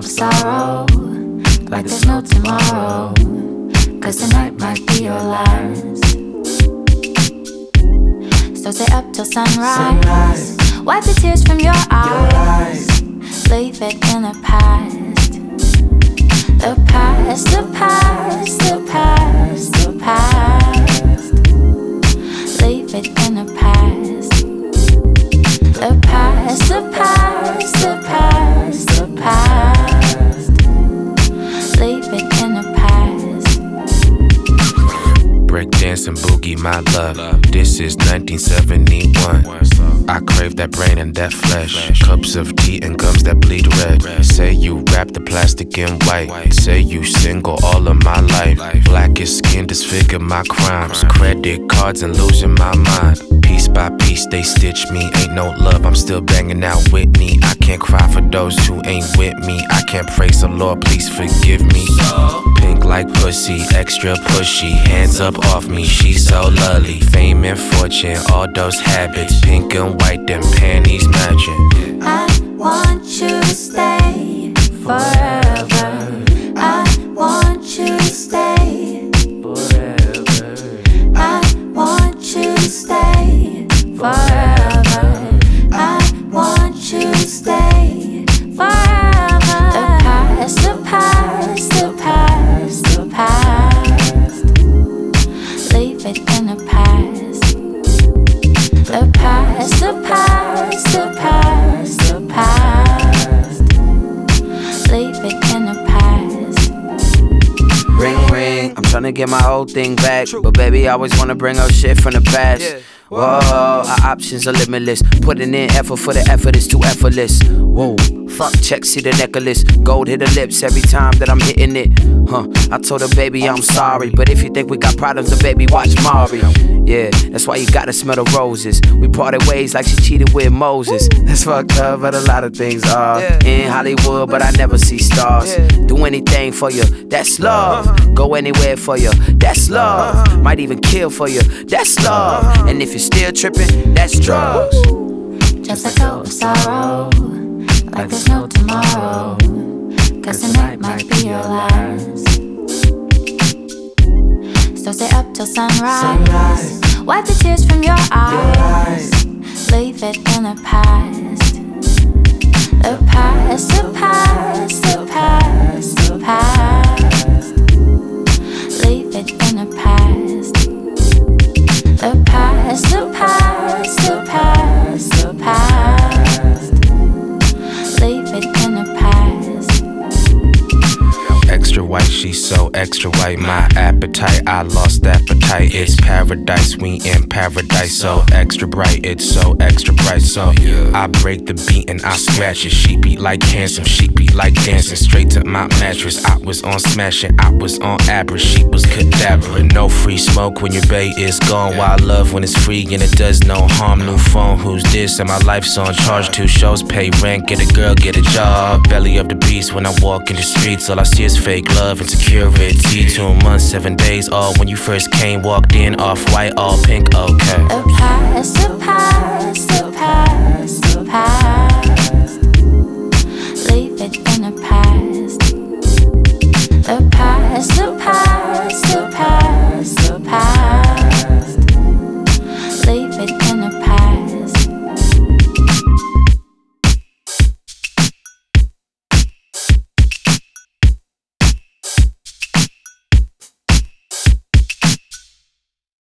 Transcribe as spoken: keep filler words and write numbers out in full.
of sorrow, like there's no tomorrow, cause tonight might be your last. So stay up till sunrise, sunrise. Wipe the tears from your eyes, eyes. Leave it in the past. The past, the past, the past, the past. Leave it in the past. The past, the past, the past, the past. Leave it in the past. Breakdancing boogie, my love. This is nineteen seventy-one. I crave that brain and that flesh. Cups of tea and gums that bleed red. Say you wrap the plastic in white. Say you single all of my life. Blackest skin disfigure my crimes. Credit cards and losing my mind. Piece by piece they stitch me. Ain't no love, I'm still banging out Whitney. I can't cry for those who ain't with me. I can't praise the Lord, please forgive me. Pink like pussy, extra pushy. Hands up off me, she's so lovely. Fame and fortune, all those habits. Pink and white, them panties matching. I want you to stay forever. I want you to stay forever. I want you to stay forever. I want you to stay forever. The past, the past, the past, the past. Leave it in the past. The past, the past, the past, the past. Leave it in the past. Ring, ring, I'm tryna get my old thing back. But baby, I always wanna bring up shit from the past. Whoa, our options are limitless. Putting in effort for the effort is too effortless. Whoa, fuck check, see the necklace. Gold hit the lips every time that I'm hitting it. Huh, I told her, baby, I'm sorry. But if you think we got problems, then baby, watch Mari. Yeah, that's why you gotta smell the roses. We parted ways like she cheated with Moses. That's fucked up, but a lot of things are. In Hollywood, but I never see stars. Do anything for you, that's love. Go anywhere for you, that's love. Might even kill for you, that's love. And if you're still tripping, that's drugs. Just let go of sorrow, like there's no tomorrow, cause tonight might be your last. So stay up till sunrise, sunrise. Wipe the tears from your eyes, leave it in the past. The past, the past, the past, the past. Leave it in the past. The past, the past, the past, the past. Leave it in the past. Extra white, she's so extra white. My appetite, I lost appetite. It's paradise, we in paradise. So extra bright, it's so extra bright. So I break the beat and I scratch it. She beat like handsome, she beat like dancing. Straight to my mattress, I was on smashing, I was on average, she was cadaver. No free smoke when your bae is gone. Wild love when it's free and it does no harm. New phone, who's this? And my life's on charge. Two shows, pay rent, get a girl, get a job. Belly of the beast when I walk in the streets. All I see is fake love and security. Two months, seven days, all when you first came. Walked in, off white, all pink, okay. The past, the past.